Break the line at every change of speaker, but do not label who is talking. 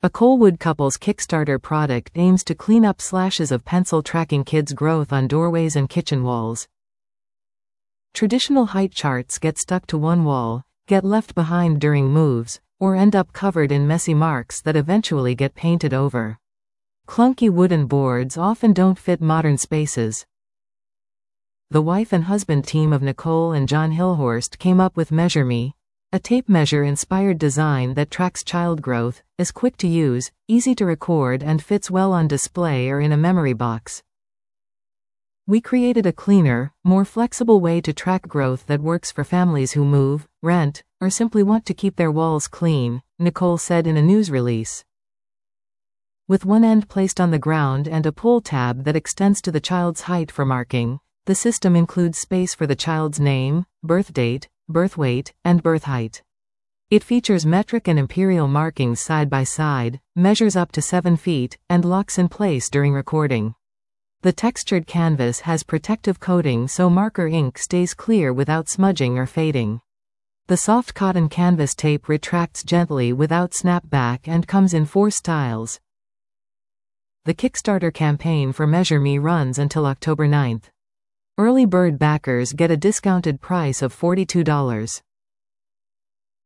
A Colwood couple's Kickstarter product aims to clean up slashes of pencil tracking kids' growth on doorways and kitchen walls. Traditional height charts get stuck to one wall, get left behind during moves, or end up covered in messy marks that eventually get painted over. Clunky wooden boards often don't fit modern spaces. The wife and husband team of Nicole and John Hillhorst came up with MeasureMe, a tape measure-inspired design that tracks child growth, is quick to use, easy to record, and fits well on display or in a memory box. We created a cleaner, more flexible way to track growth that works for families who move, rent, or simply want to keep their walls clean, Nicole said in a news release. With one end placed on the ground and a pull tab that extends to the child's height for marking, the system includes space for the child's name, birth date, birth weight, and birth height. It features metric and imperial markings side by side, measures up to 7 feet, and locks in place during recording. The textured canvas has protective coating so marker ink stays clear without smudging or fading. The soft cotton canvas tape retracts gently without snapback and comes in 4 styles. The Kickstarter campaign for MeasureMe runs until October 9th. Early bird backers get a discounted price of $42.